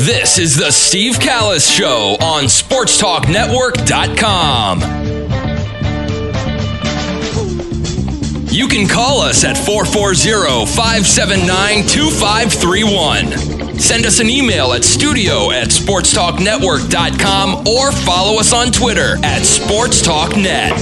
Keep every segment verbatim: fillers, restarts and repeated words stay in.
This is the Steve Callis Show on sports talk network dot com. You can call us at four four zero, five seven nine, two five three one. Send us an email at studio at sports talk network dot com or follow us on Twitter at sportstalknet.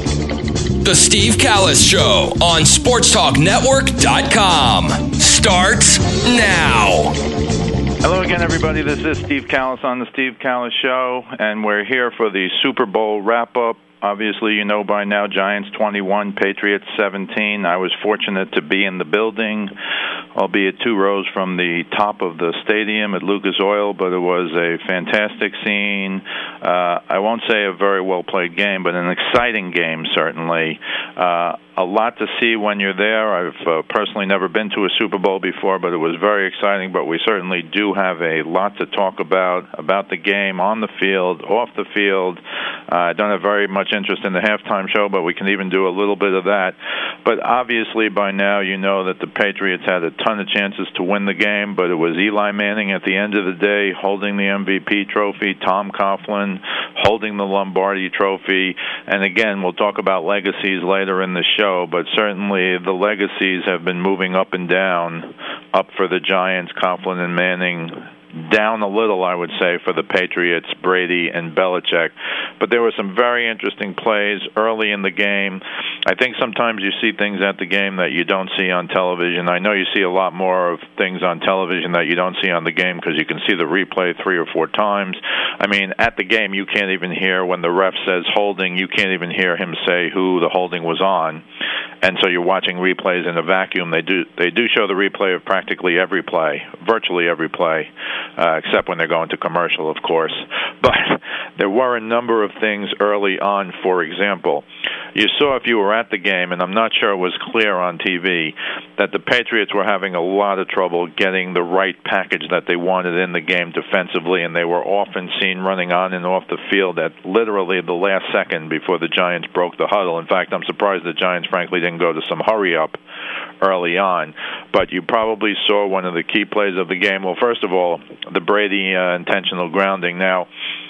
The Steve Callis Show on sports talk network dot com starts now. Hello again, everybody. This is Steve Callis on the Steve Callis Show, and we're here for the Super Bowl wrap-up. Obviously, you know by now, Giants twenty-one, Patriots seventeen. I was fortunate to be in the building, albeit two rows from the top of the stadium at Lucas Oil, but it was a fantastic scene. Uh, I won't say a very well-played game, but an exciting game, certainly. Uh, a lot to see when you're there. I've uh, personally never been to a Super Bowl before, but it was very exciting. But we certainly do have a lot to talk about, about the game on the field, off the field. Uh, I don't have very much interest in the halftime show, but we can even do a little bit of that. But obviously by now you know that the Patriots had a ton of chances to win the game, but it was Eli Manning at the end of the day holding the M V P trophy, Tom Coughlin holding the Lombardi trophy, and again, we'll talk about legacies later in the show, but certainly the legacies have been moving up and down, up for the Giants, Coughlin and Manning, down a little, I would say, for the Patriots, Brady and Belichick. But there were some very interesting plays early in the game. I think sometimes you see things at the game that you don't see on television. I know you see a lot more of things on television that you don't see on the game because you can see the replay three or four times. I mean, at the game, you can't even hear when the ref says holding, you can't even hear him say who the holding was on. And so you're watching replays in a vacuum. They do they do show the replay of practically every play, virtually every play. Uh, except when they're going to commercial, of course. But there were a number of things early on. For example, you saw if you were at the game, and I'm not sure it was clear on T V, that the Patriots were having a lot of trouble getting the right package that they wanted in the game defensively, and they were often seen running on and off the field at literally the last second before the Giants broke the huddle. In fact, I'm surprised the Giants, frankly, didn't go to some hurry-up early on. But you probably saw one of the key plays of the game. Well, first of all, the Brady uh, intentional grounding. Now,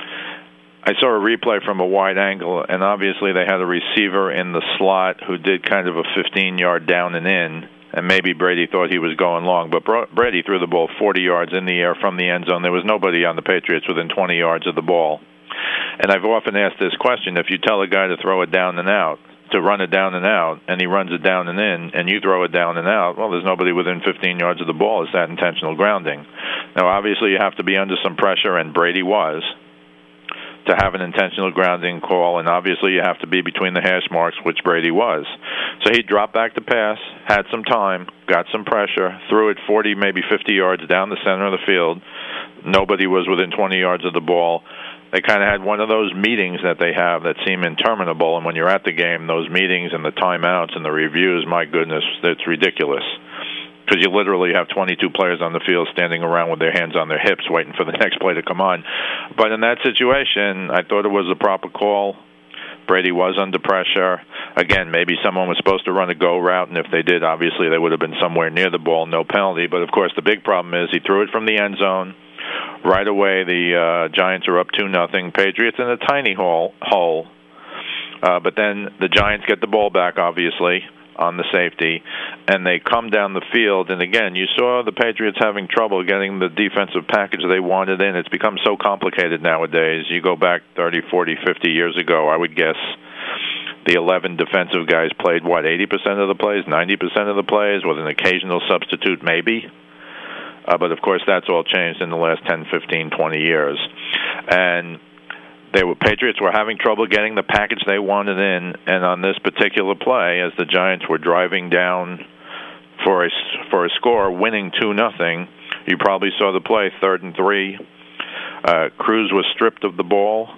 I saw a replay from a wide angle, and obviously they had a receiver in the slot who did kind of a fifteen-yard down and in, and maybe Brady thought he was going long, but Brady threw the ball forty yards in the air from the end zone. There was nobody on the Patriots within twenty yards of the ball. And I've often asked this question, if you tell a guy to throw it down and out, to run it down and out, and he runs it down and in, and you throw it down and out, well, there's nobody within fifteen yards of the ball. Is that intentional grounding? Now, obviously, you have to be under some pressure, and Brady was, to have an intentional grounding call, and obviously you have to be between the hash marks, which Brady was. So he dropped back to pass, had some time, got some pressure, threw it forty, maybe fifty yards down the center of the field. Nobody was within twenty yards of the ball. They kind of had one of those meetings that they have that seem interminable, and when you're at the game, those meetings and the timeouts and the reviews, my goodness, it's ridiculous. Because you literally have twenty-two players on the field standing around with their hands on their hips waiting for the next play to come on. But in that situation, I thought it was a proper call. Brady was under pressure. Again, maybe someone was supposed to run a go route, and if they did, obviously they would have been somewhere near the ball, no penalty. But, of course, the big problem is he threw it from the end zone. Right away, the uh, Giants are up two nothing. Patriots in a tiny hole. hole. Uh, but then the Giants get the ball back, obviously, on the safety, and they come down the field. And again, you saw the Patriots having trouble getting the defensive package they wanted in. It's become so complicated nowadays. You go back thirty, forty, fifty years ago, I would guess the eleven defensive guys played, what, eighty percent of the plays, ninety percent of the plays, with an occasional substitute maybe? Uh, but, of course, that's all changed in the last ten, fifteen, twenty years. And they were Patriots were having trouble getting the package they wanted in, and on this particular play, as the Giants were driving down for a, for a score, winning two nothing, you probably saw the play, third and three. Uh, Cruz was stripped of the ball.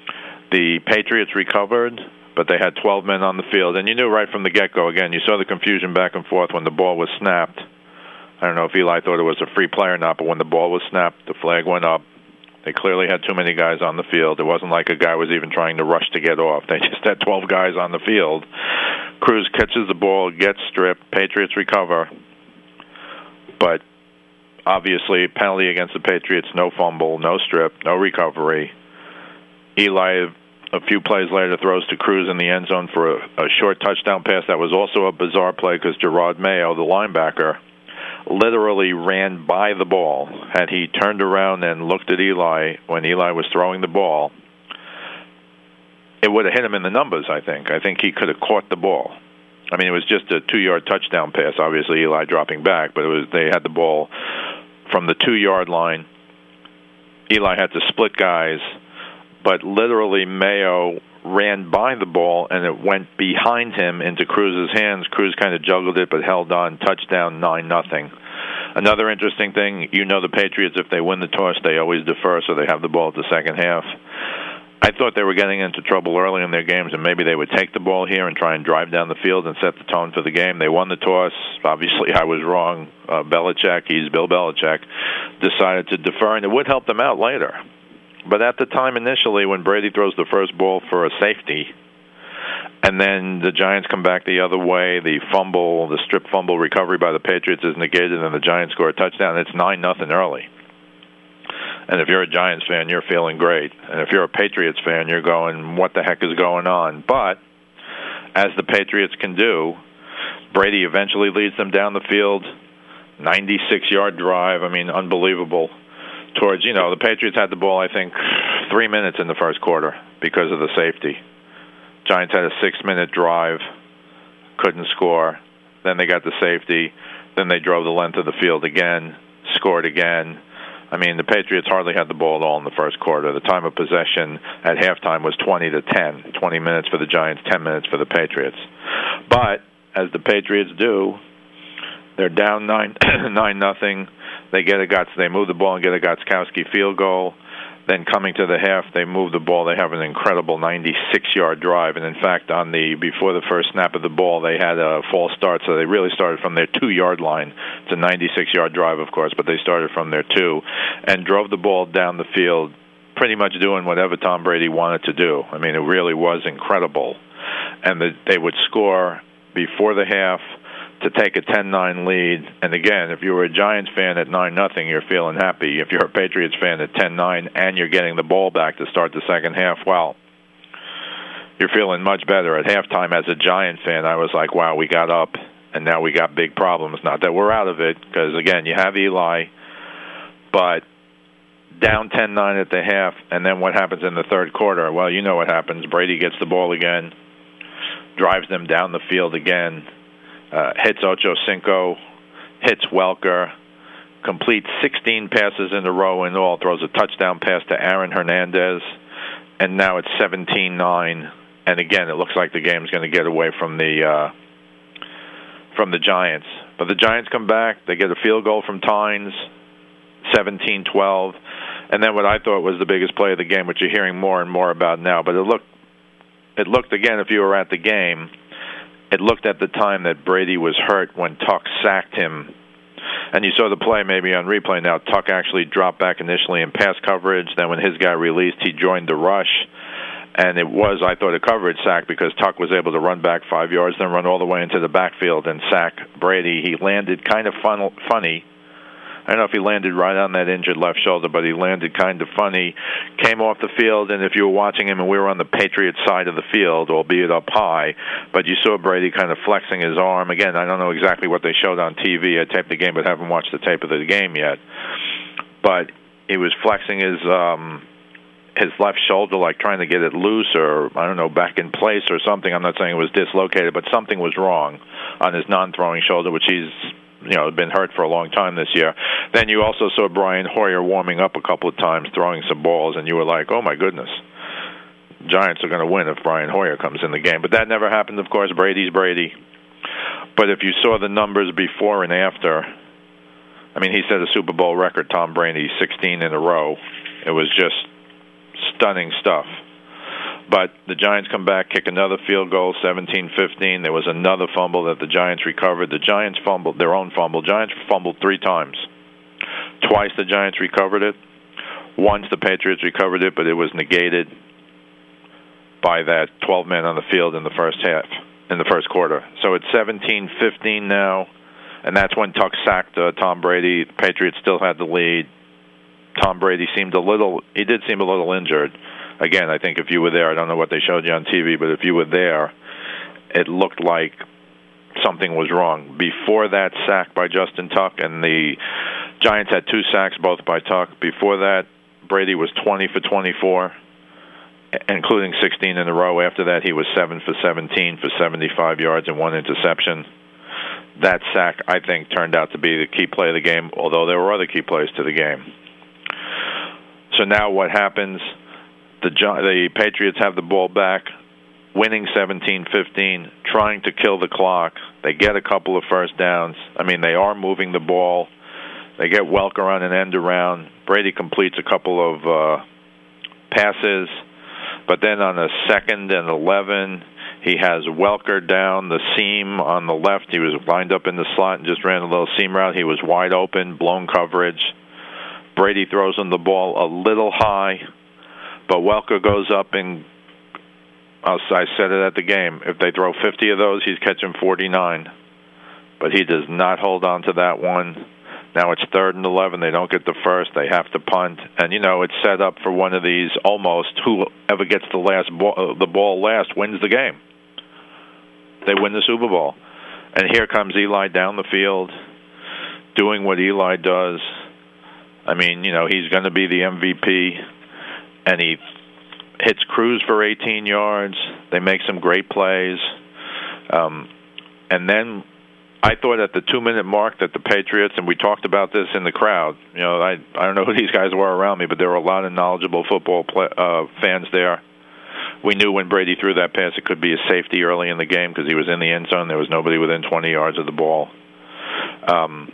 The Patriots recovered, but they had twelve men on the field. And you knew right from the get-go, again, you saw the confusion back and forth when the ball was snapped. I don't know if Eli thought it was a free play or not, but when the ball was snapped, the flag went up. They clearly had too many guys on the field. It wasn't like a guy was even trying to rush to get off. They just had twelve guys on the field. Cruz catches the ball, gets stripped. Patriots recover. But obviously, penalty against the Patriots, no fumble, no strip, no recovery. Eli, a few plays later, throws to Cruz in the end zone for a, a short touchdown pass. That was also a bizarre play because Gerard Mayo, the linebacker, literally ran by the ball. Had he turned around and looked at Eli when Eli was throwing the ball, it would have hit him in the numbers, I think. I think he could have caught the ball. I mean, it was just a two-yard touchdown pass. Obviously, Eli dropping back, but it was they had the ball from the two-yard line. Eli had to split guys, but literally Mayo ran by the ball, and it went behind him into Cruz's hands. Cruz kind of juggled it but held on. Touchdown, nine nothing. Another interesting thing, you know the Patriots, if they win the toss, they always defer, so they have the ball at the second half. I thought they were getting into trouble early in their games, and maybe they would take the ball here and try and drive down the field and set the tone for the game. They won the toss. Obviously, I was wrong. Uh, Belichick, he's Bill Belichick, decided to defer, and it would help them out later. But at the time initially, when Brady throws the first ball for a safety, and then the Giants come back the other way, the fumble, the strip fumble recovery by the Patriots is negated, and the Giants score a touchdown. It's nine nothing early. And if you're a Giants fan, you're feeling great. And if you're a Patriots fan, you're going, what the heck is going on? But as the Patriots can do, Brady eventually leads them down the field, ninety-six-yard drive. I mean, unbelievable. Towards, you know, the Patriots had the ball, I think, three minutes in the first quarter because of the safety. Giants had a six-minute drive, couldn't score. Then they got the safety. Then they drove the length of the field again, scored again. I mean, the Patriots hardly had the ball at all in the first quarter. The time of possession at halftime was twenty to ten. twenty minutes for the Giants, ten minutes for the Patriots. But, as the Patriots do, they're down nine, nine nothing. They get a Gotts, they move the ball and get a Gostkowski field goal. Then coming to the half, they move the ball. They have an incredible ninety-six-yard drive. And, in fact, on the before the first snap of the ball, they had a false start, so they really started from their two-yard line. It's a ninety-six-yard drive, of course, but they started from their two and drove the ball down the field, pretty much doing whatever Tom Brady wanted to do. I mean, it really was incredible. And the, they would score before the half to take a ten nine lead. And again, if you were a Giants fan at nine nothing, you're feeling happy. If you're a Patriots fan at ten nine and you're getting the ball back to start the second half, well, you're feeling much better. At halftime, as a Giant fan, I was like, wow, we got up, and now we got big problems. Not that we're out of it, because, again, you have Eli, but down ten nine at the half, and then what happens in the third quarter? Well, you know what happens. Brady gets the ball again, drives them down the field again, Uh, hits Ocho Cinco, hits Welker, completes sixteen passes in a row in all, throws a touchdown pass to Aaron Hernandez, and now it's seventeen nine. And again, it looks like the game's going to get away from the uh, from the Giants. But the Giants come back, they get a field goal from Tynes, seventeen twelve. And then what I thought was the biggest play of the game, which you're hearing more and more about now. But it looked, it looked again, if you were at the game, it looked at the time that Brady was hurt when Tuck sacked him. And you saw the play maybe on replay now. Tuck actually dropped back initially in pass coverage. Then when his guy released, he joined the rush. And it was, I thought, a coverage sack because Tuck was able to run back five yards, then run all the way into the backfield and sack Brady. He landed kind of fun, funny. I don't know if he landed right on that injured left shoulder, but he landed kind of funny, came off the field, and if you were watching him, and we were on the Patriots side of the field, albeit up high, but you saw Brady kind of flexing his arm. Again, I don't know exactly what they showed on T V. I taped the game, but haven't watched the tape of the game yet. But he was flexing his um, his left shoulder, like trying to get it loose or, I don't know, back in place or something. I'm not saying it was dislocated, but something was wrong on his non-throwing shoulder, which he's you know, been hurt for a long time this year. Then you also saw Brian Hoyer warming up a couple of times, throwing some balls, and you were like, oh, my goodness. Giants are going to win if Brian Hoyer comes in the game. But that never happened, of course. Brady's Brady. But if you saw the numbers before and after, I mean, he set a Super Bowl record, Tom Brady, sixteen in a row. It was just stunning stuff. But the Giants come back, kick another field goal, seventeen fifteen. There was another fumble that the Giants recovered. The Giants fumbled, their own fumble. Giants fumbled three times. Twice the Giants recovered it. Once the Patriots recovered it, but it was negated by that twelve men on the field in the first half, in the first quarter. So it's seventeen fifteen now, and that's when Tuck sacked uh, Tom Brady. The Patriots still had the lead. Tom Brady seemed a little, he did seem a little injured. Again, I think if you were there, I don't know what they showed you on T V, but if you were there, it looked like something was wrong. Before that sack by Justin Tuck, and the Giants had two sacks, both by Tuck. Before that, Brady was twenty for twenty-four, including sixteen in a row. After that, he was seven for seventeen for seventy-five yards and one interception. That sack, I think, turned out to be the key play of the game, although there were other key plays to the game. So now what happens? The, the Patriots have the ball back, winning seventeen fifteen, trying to kill the clock. They get a couple of first downs. I mean, they are moving the ball. They get Welker on an end around. Brady completes a couple of uh, passes. But then on a second and eleven, he has Welker down the seam on the left. He was lined up in the slot and just ran a little seam route. He was wide open, blown coverage. Brady throws him the ball a little high, but Welker goes up and I said it at the game. If they throw fifty of those, he's catching forty-nine. But he does not hold on to that one. Now it's third and eleven. They don't get the first. They have to punt. And, you know, it's set up for one of these almost whoever gets the last ball, the ball last wins the game. They win the Super Bowl. And here comes Eli down the field doing what Eli does. I mean, you know, he's going to be the M V P. And he hits Cruz for eighteen yards. They make some great plays. Um, and then I thought at the two-minute mark that the Patriots, and we talked about this in the crowd, you know, I I don't know who these guys were around me, but there were a lot of knowledgeable football play, uh, fans there. We knew when Brady threw that pass it could be a safety early in the game because he was in the end zone. There was nobody within twenty yards of the ball. Um,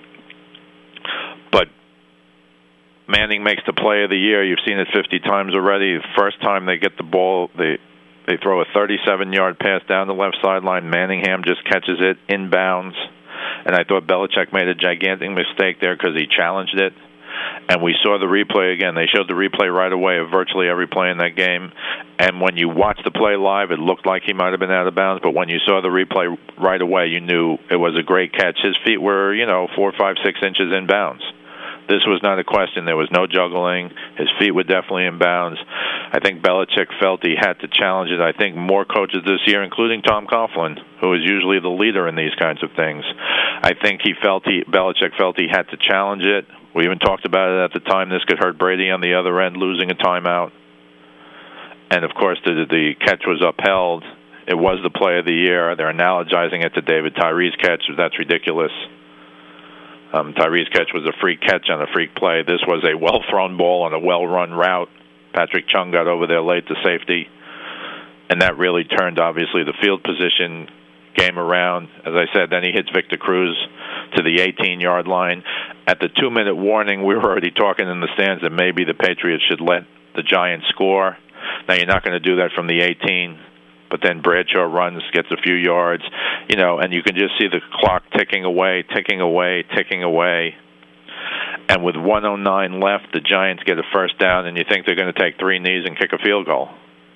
but Manning makes the play of the year. You've seen it fifty times already. The first time they get the ball, they they throw a thirty-seven-yard pass down the left sideline. Manningham just catches it inbounds. And I thought Belichick made a gigantic mistake there because he challenged it. And we saw the replay again. They showed the replay right away of virtually every play in that game. And when you watched the play live, it looked like he might have been out of bounds. But when you saw the replay right away, you knew it was a great catch. His feet were, you know, four, five, six inches in bounds. This was not a question. There was no juggling. His feet were definitely in bounds. I think Belichick felt he had to challenge it. I think more coaches this year, including Tom Coughlin, who is usually the leader in these kinds of things, I think he felt he Belichick felt he had to challenge it. We even talked about it at the time. This could hurt Brady on the other end, losing a timeout. And, of course, the, the catch was upheld. It was the play of the year. They're analogizing it to David Tyree's catch. That's ridiculous. Um, Tyree's catch was a freak catch on a freak play. This was a well-thrown ball on a well-run route. Patrick Chung got over there late to safety, and that really turned, obviously, the field position game around. As I said, then he hits Victor Cruz to the eighteen-yard line. At the two-minute warning, we were already talking in the stands that maybe the Patriots should let the Giants score. Now, you're not going to do that from the eighteen. But then Bradshaw runs, gets a few yards, you know, and you can just see the clock ticking away, ticking away, ticking away. And with one oh nine left, the Giants get a first down, and you think they're going to take three knees and kick a field goal.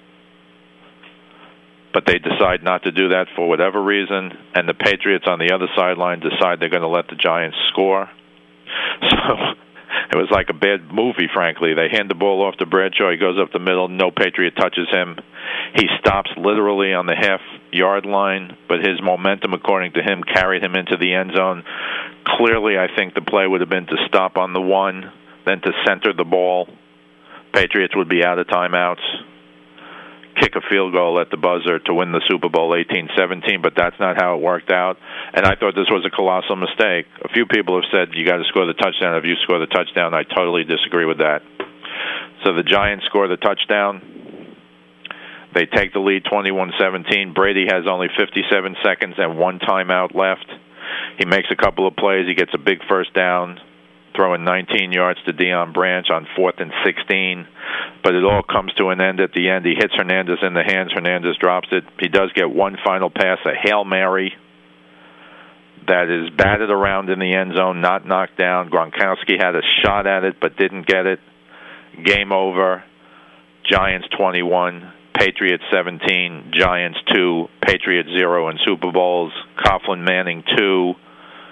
But they decide not to do that for whatever reason, and the Patriots on the other sideline decide they're going to let the Giants score. So it was like a bad movie, frankly. They hand the ball off to Bradshaw. He goes up the middle. No Patriot touches him. He stops literally on the half-yard line, but his momentum, according to him, carried him into the end zone. Clearly, I think the play would have been to stop on the one, then to center the ball. Patriots would be out of timeouts, kick a field goal at the buzzer to win the Super Bowl eighteen seventeen, but that's not how it worked out. And I thought this was a colossal mistake. A few people have said you got to score the touchdown. If you score the touchdown, I totally disagree with that. So the Giants score the touchdown. They take the lead twenty-one seventeen. Brady has only fifty-seven seconds and one timeout left. He makes a couple of plays. He gets a big first down, throwing nineteen yards to Deion Branch on fourth and sixteen. But it all comes to an end at the end. He hits Hernandez in the hands. Hernandez drops it. He does get one final pass, a Hail Mary, that is batted around in the end zone, not knocked down. Gronkowski had a shot at it but didn't get it. Game over. Giants twenty-one. Patriots seventeen, Giants two, Patriots zero in Super Bowls, Coughlin Manning two,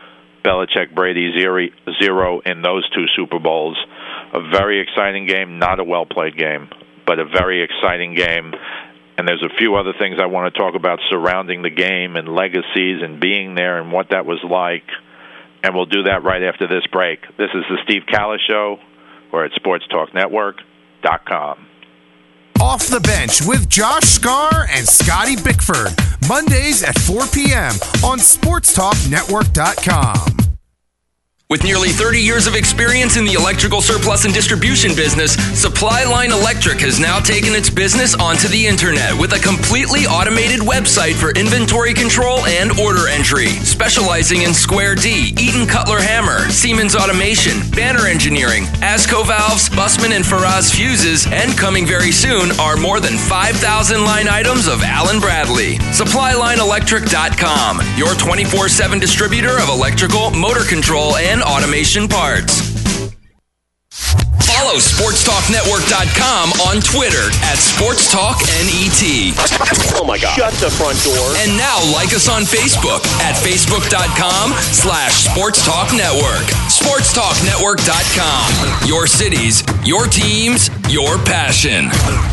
Belichick Brady zero, zero in those two Super Bowls. A very exciting game, not a well-played game, but a very exciting game. And there's a few other things I want to talk about surrounding the game and legacies and being there and what that was like. And we'll do that right after this break. This is the Steve Callis Show. We're at sports talk network dot com. Off the Bench with Josh Scar and Scotty Bickford. Mondays at four p.m. on sports talk network dot com. With nearly thirty years of experience in the electrical surplus and distribution business, Supply Line Electric has now taken its business onto the internet with a completely automated website for inventory control and order entry. Specializing in Square D, Eaton Cutler Hammer, Siemens Automation, Banner Engineering, ASCO Valves, Bussman and Faraz Fuses, and coming very soon are more than five thousand line items of Allen Bradley. supply line electric dot com, your twenty-four seven distributor of electrical, motor control, and automation parts. Follow sports talk network dot com on Twitter at SportsTalkNET. Oh my God. Shut the front door. And now like us on Facebook at Facebook.com slash SportsTalkNetwork. sports talk network dot com. Your cities, your teams, your passion.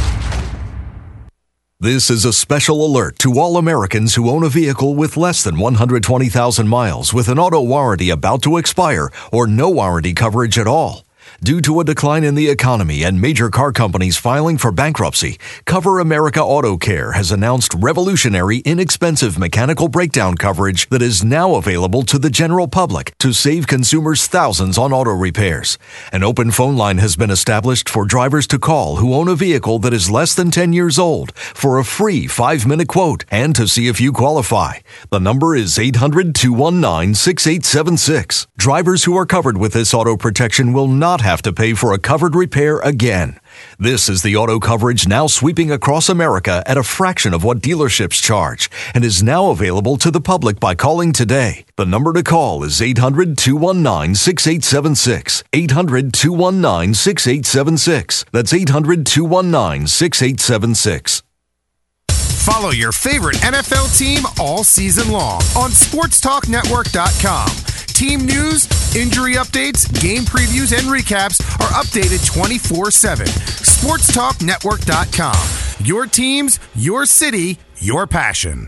This is a special alert to all Americans who own a vehicle with less than one hundred twenty thousand miles with an auto warranty about to expire or no warranty coverage at all. Due to a decline in the economy and major car companies filing for bankruptcy, Cover America Auto Care has announced revolutionary, inexpensive mechanical breakdown coverage that is now available to the general public to save consumers thousands on auto repairs. An open phone line has been established for drivers to call who own a vehicle that is less than ten years old for a free five-minute quote and to see if you qualify. The number is eight hundred, two one nine, six eight seven six. Drivers who are covered with this auto protection will not have to pay for a covered repair again. This is the auto coverage now sweeping across America at a fraction of what dealerships charge and is now available to the public by calling today. The number to call is eight hundred, two one nine, six eight seven six. eight hundred, two one nine, six eight seven six. That's eight hundred, two one nine, six eight seven six. Follow your favorite N F L team all season long on sports talk network dot com. Team news, injury updates, game previews, and recaps are updated twenty-four seven. sports talk network dot com. Your teams, your city, your passion.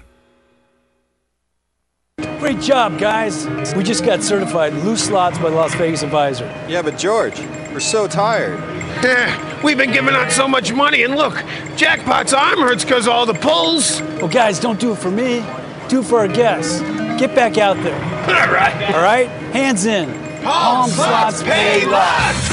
Great job, guys. We just got certified loose slots by Las Vegas Advisor. Yeah, but George, we're so tired. Eh, we've been giving out so much money, and look, Jackpot's arm hurts because of all the pulls. Well, guys, don't do it for me. Do it for our guests. Get back out there. All right. All right? Hands in. Palm, Palm slots, slots pay lots.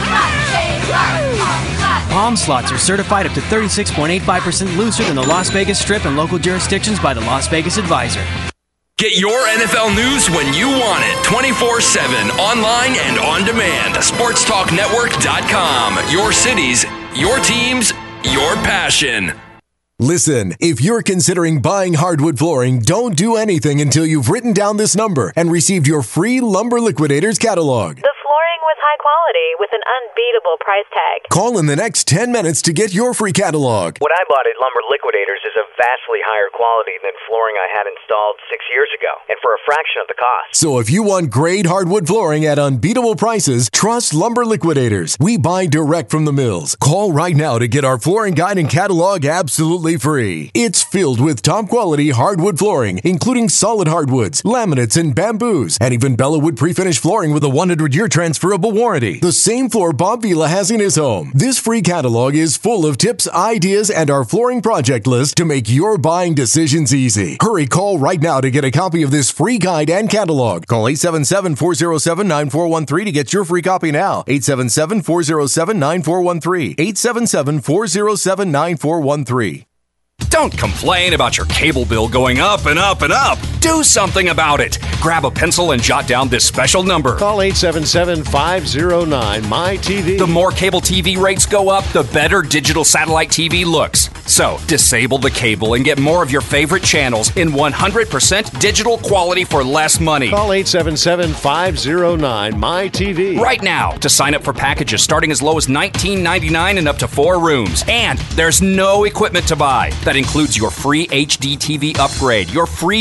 Palm slots are certified up to thirty-six point eight five percent looser than the Las Vegas Strip and local jurisdictions by the Las Vegas Advisor. Get your N F L news when you want it, twenty-four seven, online and on demand. sports talk network dot com. Your cities, your teams, your passion. Listen, if you're considering buying hardwood flooring, don't do anything until you've written down this number and received your free Lumber Liquidators catalog. The flooring was high quality with an unbeatable price tag. Call in the next ten minutes to get your free catalog. What I bought at Lumber Liquidators is of vastly higher quality than flooring I had installed six years ago, and for a fraction of the cost. So if you want great hardwood flooring at unbeatable prices, trust Lumber Liquidators. We buy direct from the mills. Call right now to get our flooring guide and catalog absolutely free. It's filled with top quality hardwood flooring, including solid hardwoods, laminates, and bamboos, and even Bellawood pre-finished flooring with a one hundred year transferable warranty. The same floor Bob Vila has in his home. This free catalog is full of tips, ideas, and our flooring project list to make your buying decisions easy. Hurry, call right now to get a copy of this free guide and catalog. Call eight seven seven, four zero seven, nine four one three to get your free copy now. eight seven seven, four zero seven, nine four one three. eight seven seven, four zero seven, nine four one three. Don't complain about your cable bill going up and up and up. Do something about it. Grab a pencil and jot down this special number. Call eight seven seven, five zero nine, M Y T V. The more cable T V rates go up, the better digital satellite T V looks. So, disable the cable and get more of your favorite channels in one hundred percent digital quality for less money. Call eight seven seven, five zero nine, M Y T V. Right now to sign up for packages starting as low as nineteen ninety-nine and up to four rooms. And there's no equipment to buy. That includes your free H D T V upgrade, your free D V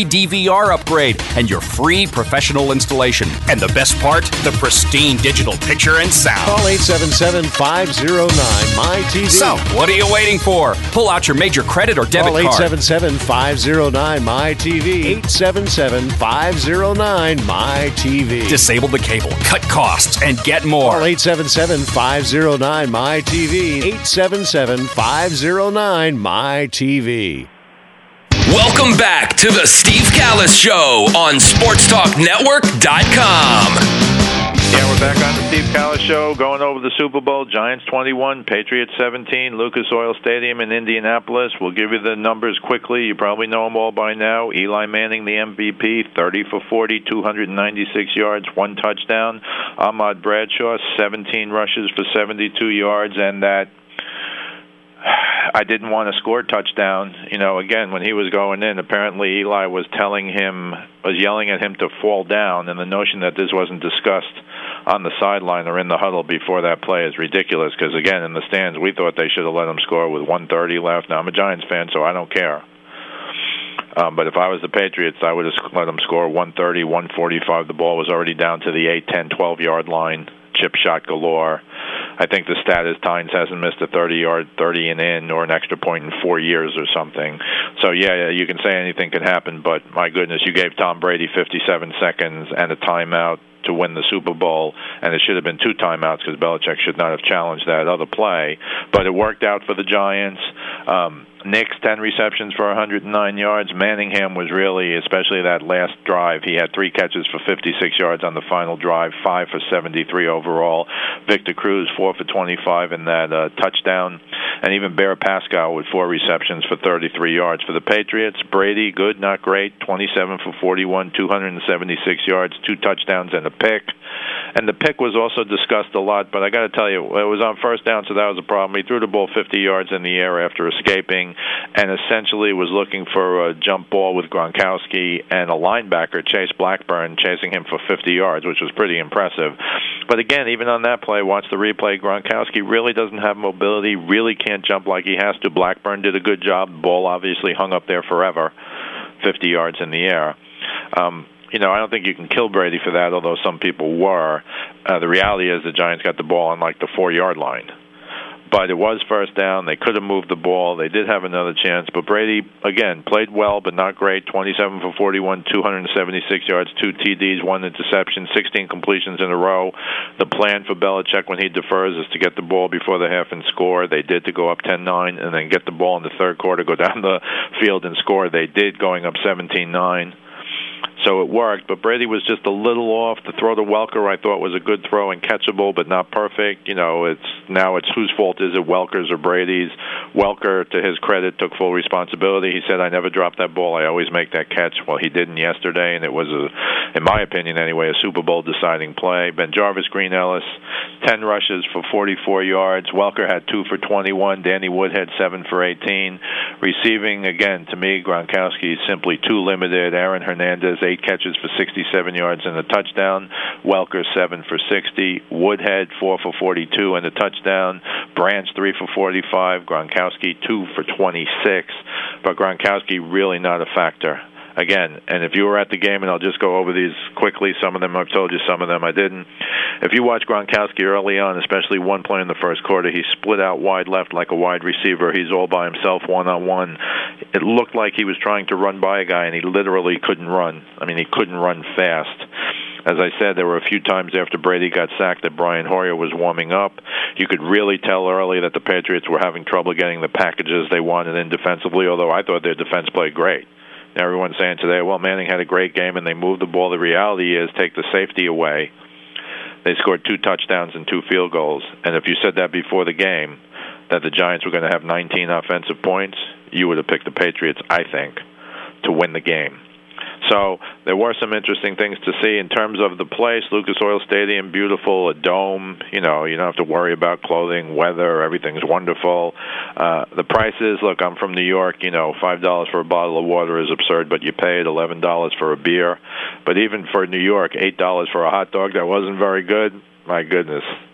V R upgrade and your free professional installation. And the best part, the pristine digital picture and sound. Call eight seven seven, five oh nine, M Y T V. So, what are you waiting for? Pull out your major credit or debit Call card. eight seven seven, five oh nine, M Y T V. eight seven seven, five oh nine, M Y T V. Disable the cable, cut costs, and get more. Call eight seven seven, five oh nine, M Y T V. eight seven seven, five oh nine, M Y T V. Welcome back to the Steve Callis Show on sports talk network dot com. Yeah, we're back on the Steve Callis Show, going over the Super Bowl. Giants twenty-one, Patriots seventeen, Lucas Oil Stadium in Indianapolis. We'll give you the numbers quickly. You probably know them all by now. Eli Manning, the M V P, thirty for forty, two hundred ninety-six yards, one touchdown. Ahmad Bradshaw, seventeen rushes for seventy-two yards, and that I didn't want to score touchdown. You know, again, when he was going in, apparently Eli was telling him, was yelling at him to fall down, and the notion that this wasn't discussed on the sideline or in the huddle before that play is ridiculous, because, again, in the stands, we thought they should have let him score with one thirty left. Now, I'm a Giants fan, so I don't care. Um, but if I was the Patriots, I would have let them score one thirty, one forty-five. The ball was already down to the eight, ten, twelve-yard line. Chip shot galore. I think the stat is Tynes hasn't missed a thirty-yard, thirty and in, or an extra point in four years or something. So, yeah, you can say anything can happen, but my goodness, you gave Tom Brady fifty-seven seconds and a timeout to win the Super Bowl, and it should have been two timeouts because Belichick should not have challenged that other play. But it worked out for the Giants. Um, Knicks, ten receptions for one hundred nine yards. Manningham was really, especially that last drive, he had three catches for fifty-six yards on the final drive, five for seventy-three overall. Victor Cruz, four for twenty-five in that uh, touchdown. And even Bear Pascal with four receptions for thirty-three yards. For the Patriots, Brady, good, not great, twenty-seven for forty-one, two hundred seventy-six yards, two touchdowns and a pick. And the pick was also discussed a lot, but I got to tell you, it was on first down, so that was a problem. He threw the ball fifty yards in the air after escaping, and essentially was looking for a jump ball with Gronkowski and a linebacker, Chase Blackburn, chasing him for fifty yards, which was pretty impressive. But again, even on that play, watch the replay, Gronkowski really doesn't have mobility, really can't jump like he has to. Blackburn did a good job. The ball obviously hung up there forever, fifty yards in the air. Um, You know, I don't think you can kill Brady for that, although some people were. Uh, the reality is the Giants got the ball on, like, the four-yard line. But it was first down. They could have moved the ball. They did have another chance. But Brady, again, played well, but not great. twenty-seven for forty-one, two hundred seventy-six yards, two T Ds, one interception, sixteen completions in a row. The plan for Belichick when he defers is to get the ball before the half and score. They did, to go up ten nine, and then get the ball in the third quarter, go down the field and score. They did, going up seventeen nine. So it worked, but Brady was just a little off. The throw to Welker, I thought, was a good throw and catchable, but not perfect. You know, it's now it's whose fault is it, Welker's or Brady's? Welker, to his credit, took full responsibility. He said, I never dropped that ball. I always make that catch. Well, he didn't yesterday, and it was, a, in my opinion anyway, a Super Bowl deciding play. Ben Jarvis, Green Ellis, ten rushes for forty-four yards. Welker had two for twenty-one. Danny Woodhead, seven for eighteen. Receiving, again, to me, Gronkowski is simply too limited. Aaron Hernandez, eight catches for sixty-seven yards and a touchdown. Welker, seven for sixty. Woodhead, four for forty-two and a touchdown. Branch, three for forty-five. Gronkowski, two for twenty-six. But Gronkowski really not a factor. Again, and if you were at the game, and I'll just go over these quickly, some of them I've told you, some of them I didn't. If you watch Gronkowski early on, especially one play in the first quarter, he split out wide left like a wide receiver. He's all by himself, one-on-one. It looked like he was trying to run by a guy, and he literally couldn't run. I mean, he couldn't run fast. As I said, there were a few times after Brady got sacked that Brian Hoyer was warming up. You could really tell early that the Patriots were having trouble getting the packages they wanted in defensively, although I thought their defense played great. Everyone's saying today, well, Manning had a great game and they moved the ball. The reality is, take the safety away, they scored two touchdowns and two field goals. And if you said that before the game, that the Giants were going to have nineteen offensive points, you would have picked the Patriots, I think, to win the game. So there were some interesting things to see in terms of the place. Lucas Oil Stadium, beautiful, a dome. You know, you don't have to worry about clothing, weather. Everything's wonderful. Uh, the prices, look, I'm from New York. You know, five dollars for a bottle of water is absurd, but you paid eleven dollars for a beer. But even for New York, eight dollars for a hot dog that wasn't very good. My goodness,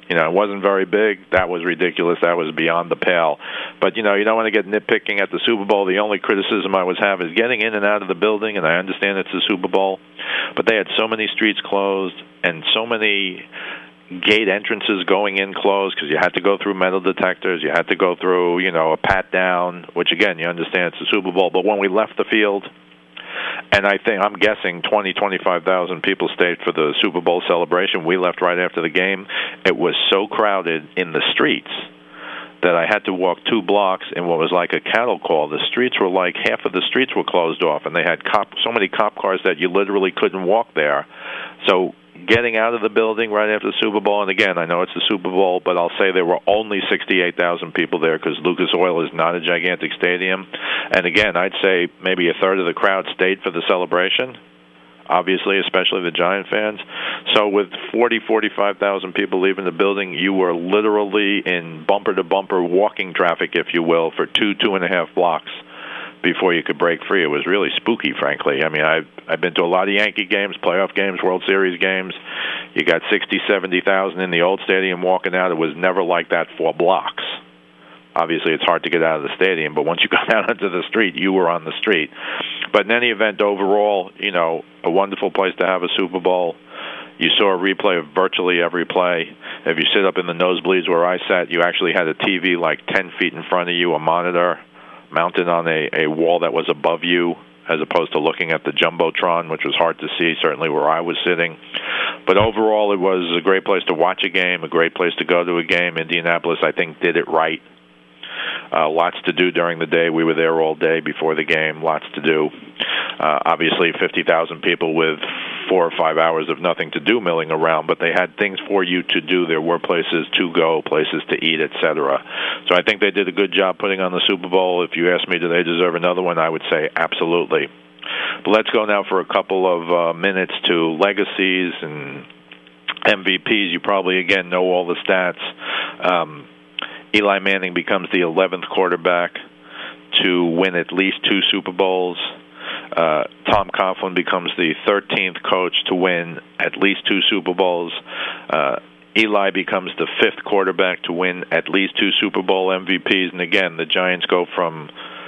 You know, it wasn't very big. That was ridiculous. That was beyond the pale. But, you know, you don't want to get nitpicking at the Super Bowl. The only criticism I was have is getting in and out of the building, and I understand it's the Super Bowl. But they had so many streets closed and so many gate entrances going in closed because you had to go through metal detectors. You had to go through, you know, a pat down, which, again, you understand it's the Super Bowl. But when we left the field, and I think, I'm guessing twenty, twenty-five thousand people stayed for the Super Bowl celebration. We left right after the game. It was so crowded in the streets that I had to walk two blocks in what was like a cattle call. The streets were like, half of the streets were closed off, and they had cop, so many cop cars that you literally couldn't walk there. So getting out of the building right after the Super Bowl, and again, I know it's the Super Bowl, but I'll say there were only sixty-eight thousand people there because Lucas Oil is not a gigantic stadium. And again, I'd say maybe a third of the crowd stayed for the celebration, obviously, especially the Giant fans. So with forty, forty-five thousand people leaving the building, you were literally in bumper-to-bumper walking traffic, if you will, for two, two and a half blocks before you could break free. It was really spooky, frankly. I mean, I've, I've been to a lot of Yankee games, playoff games, World Series games. You got sixty, seventy thousand in the old stadium walking out. It was never like that for blocks. Obviously, it's hard to get out of the stadium, but once you got out onto the street, you were on the street. But in any event, overall, you know, a wonderful place to have a Super Bowl. You saw a replay of virtually every play. If you sit up in the nosebleeds where I sat, you actually had a T V like ten feet in front of you, a monitor mounted on a, a wall that was above you, as opposed to looking at the Jumbotron, which was hard to see, certainly where I was sitting. But overall, it was a great place to watch a game, a great place to go to a game. Indianapolis, I think, did it right. Uh, lots to do during the day. We were there all day before the game. Lots to do. Uh, obviously, fifty thousand people with four or five hours of nothing to do milling around, but they had things for you to do. There were places to go, places to eat, et cetera. So I think they did a good job putting on the Super Bowl. If you ask me, do they deserve another one, I would say absolutely. But let's go now for a couple of uh, minutes to legacies and M V Ps. You probably, again, know all the stats. Um, Eli Manning becomes the eleventh quarterback to win at least two Super Bowls. Uh, Tom Coughlin becomes the thirteenth coach to win at least two Super Bowls. Uh, Eli becomes the fifth quarterback to win at least two Super Bowl M V Ps. And again, the Giants go from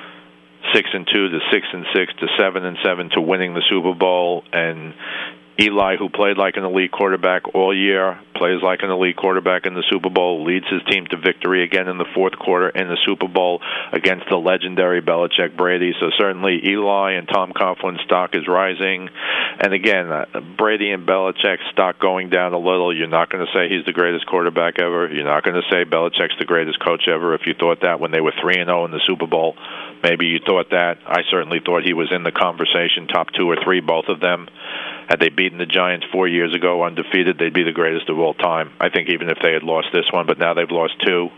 six and two to six and six to seven and seven to winning the Super Bowl. And Eli, who played like an elite quarterback all year, plays like an elite quarterback in the Super Bowl, leads his team to victory again in the fourth quarter in the Super Bowl against the legendary Belichick Brady. So certainly Eli and Tom Coughlin's stock is rising. And again, uh, Brady and Belichick's stock going down a little. You're not going to say he's the greatest quarterback ever. You're not going to say Belichick's the greatest coach ever. If you thought that when they were three and oh in the Super Bowl, maybe you thought that. I certainly thought he was in the conversation, top two or three, both of them. Had they beaten the Giants four years ago undefeated, they'd be the greatest of all time. I think even if they had lost this one, but now they've lost two.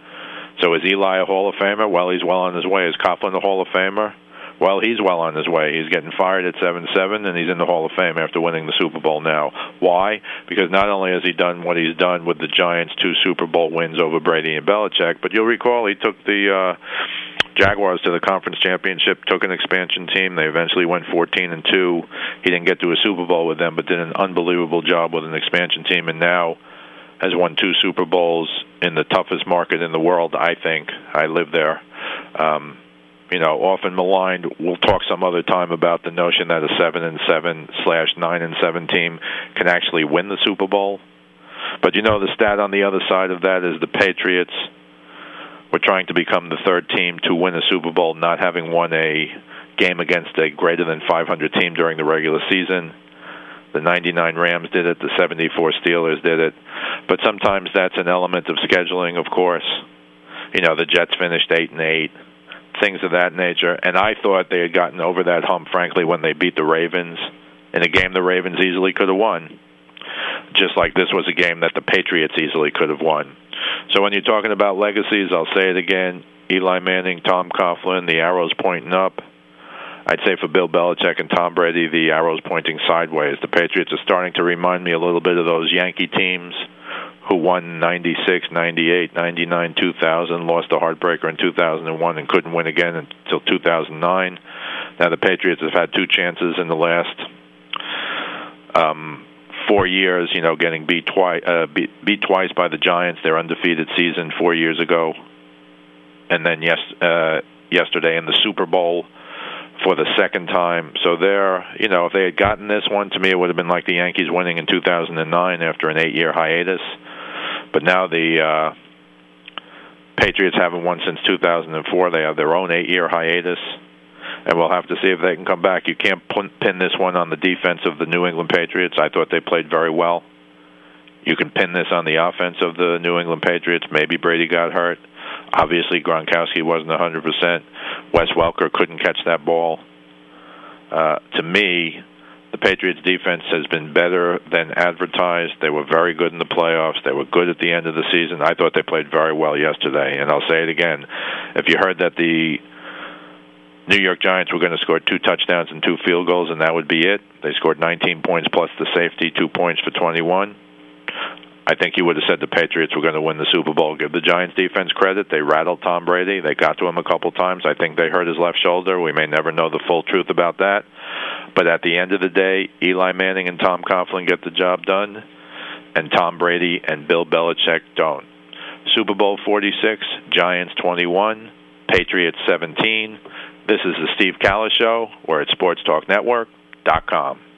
So is Eli a Hall of Famer? Well, he's well on his way. Is Coughlin a Hall of Famer? Well, he's well on his way. He's getting fired at seven seven, and he's in the Hall of Fame after winning the Super Bowl now. Why? Because not only has he done what he's done with the Giants' two Super Bowl wins over Brady and Belichick, but you'll recall he took the uh, Jaguars to the conference championship, took an expansion team. They eventually went fourteen and two. He didn't get to a Super Bowl with them, but did an unbelievable job with an expansion team, and now has won two Super Bowls in the toughest market in the world, I think. I live there. Um, you know, often maligned. We'll talk some other time about the notion that a seven and seven slash nine and seven team can actually win the Super Bowl. But you know, the stat on the other side of that is the Patriots were trying to become the third team to win a Super Bowl, not having won a game against a greater than five hundred team during the regular season. The ninety-nine Rams did it. The seventy-four Steelers did it. But sometimes that's an element of scheduling, of course. You know, the Jets finished eight and eight, things of that nature. And I thought they had gotten over that hump, frankly, when they beat the Ravens in a game the Ravens easily could have won. Just like this was a game that the Patriots easily could have won. So when you're talking about legacies, I'll say it again, Eli Manning, Tom Coughlin, the arrow's pointing up. I'd say for Bill Belichick and Tom Brady, the arrow's pointing sideways. The Patriots are starting to remind me a little bit of those Yankee teams who won ninety-six, ninety-eight, ninety-nine, two thousand, lost a heartbreaker in two thousand one and couldn't win again until two thousand nine. Now the Patriots have had two chances in the last um, four years, you know, getting beat twice, uh, beat, beat twice by the Giants, their undefeated season four years ago, and then yes, uh, yesterday in the Super Bowl for the second time. So they're, you know, if they had gotten this one, to me it would have been like the Yankees winning in two thousand nine after an eight-year hiatus. But now the uh, Patriots haven't won since two thousand four. They have their own eight-year hiatus, and we'll have to see if they can come back. You can't pin this one on the defense of the New England Patriots. I thought they played very well. You can pin this on the offense of the New England Patriots. Maybe Brady got hurt. Obviously, Gronkowski wasn't one hundred percent. Wes Welker couldn't catch that ball. Uh, to me, the Patriots' defense has been better than advertised. They were very good in the playoffs. They were good at the end of the season. I thought they played very well yesterday. And I'll say it again. If you heard that the New York Giants were going to score two touchdowns and two field goals, and that would be it, they scored nineteen points plus the safety, two points for twenty-one. I think you would have said the Patriots were going to win the Super Bowl. Give the Giants defense credit. They rattled Tom Brady. They got to him a couple times. I think they hurt his left shoulder. We may never know the full truth about that. But at the end of the day, Eli Manning and Tom Coughlin get the job done, and Tom Brady and Bill Belichick don't. Super Bowl forty-six, Giants twenty-one, Patriots seventeen. This is the Steve Callis Show. We're at sports talk network dot com.